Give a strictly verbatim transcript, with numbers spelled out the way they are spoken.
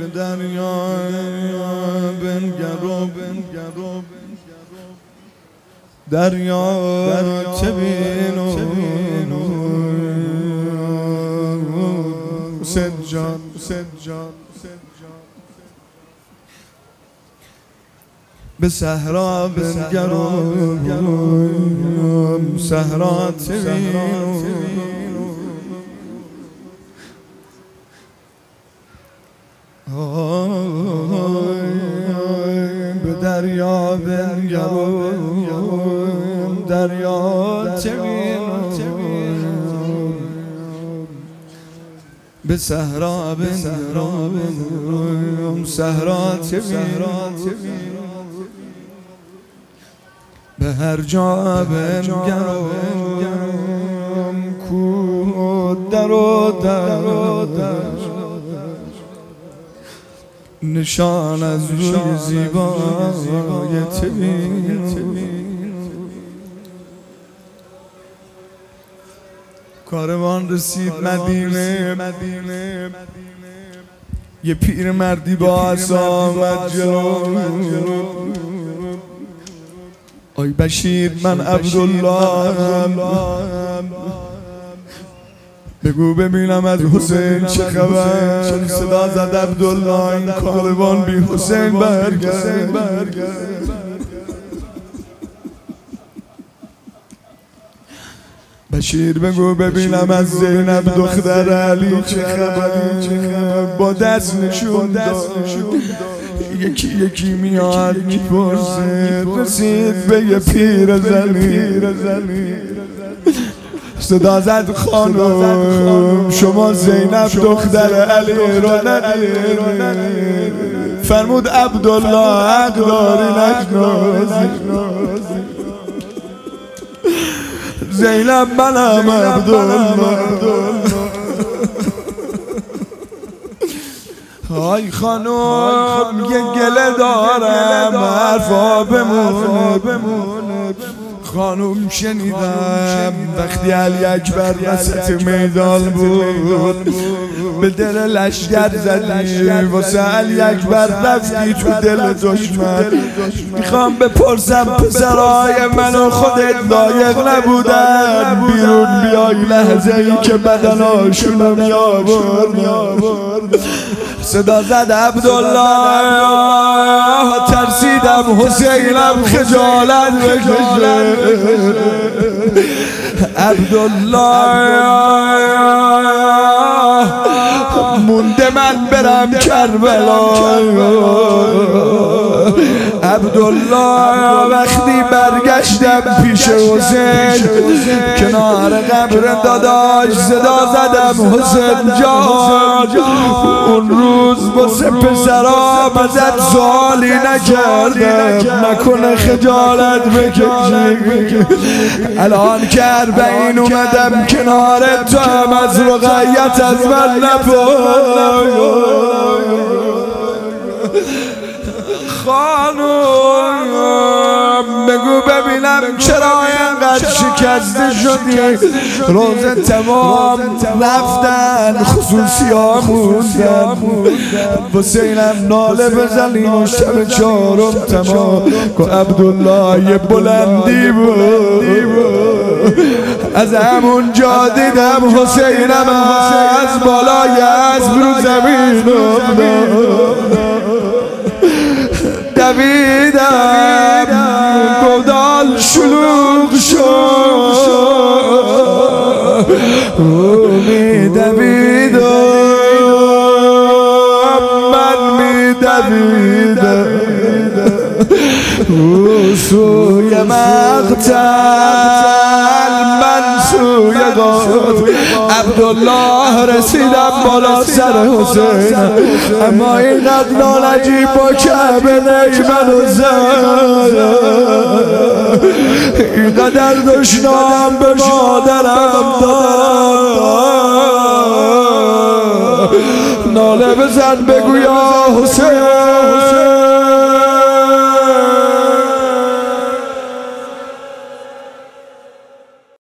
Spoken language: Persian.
به دریا بنگر و دریا چه بینو حسین جان به صحرا بنگر و صحرا چه بینو به دریا بنگر و دریا چه بینو به صحرا بنگر و صحرا چه بینو به هر جا بنگر و کو در و در نشان از روی زیبایت بینو کاروان رسید مدینه یه پیر مردی با عصا آمد جلو آی بشیر من عبدالله بگو ببینم از حسین چه خبر صدا زد عبدالله این کاروان بی حسین برگرد بشیر بگو ببینم از زینب دختر علی چه خبر با دست نشون داد یکی یکی میاد میپرسه رسید به یه پیر زنی صدا زد خانم شما زینب دختر علی رو ندید فرمود عبدالله حق داری نشناسی زینب منم عبدالله آی خانم یه گله دارم حرفا بمونه خانم شنیدم وقتی علی اکبر وسط میدان بود به دل لشگر زدی واسه علی اکبر رفتی تو دل دشمن میخوام بپرسم پسرای منو خودت لایق نبودن بیرون بیای لحظه ای که بدناشونو میابرد صدا زد عبدالله ترسیدم حسینم خجالت بکشه عبدالله مونده من برم کربلا عبدالله وقتی برگشتم پیش حسین کنار قبر داداش صدا زدم حسین جان اون روز واسه پسرام ازت سوالی نکردم نکنه خجالت بکشی الان که اربعین اومدم کنار تو هم از رقیت از من نپای خانم بگو ببینم چرا اینقدر شکسته شدی روز تمام رفتن خصوصی ها موندن حسینم ناله بزنیم شب چهارم تمام که عبدالله یه بلندی بود از همون جا دیدم حسینم از بالای اسب رو زمین افتاد دویدم گودال شلوغ شد می دویدم من می دویدم سوی مقتل من سوی غار عبدالله رسیدم بالا سر حسین اما اینقدر نالجی با کعبه نیمن و زد اینقدر دشنام به مادرم داد ناله بزن بگو یا حسین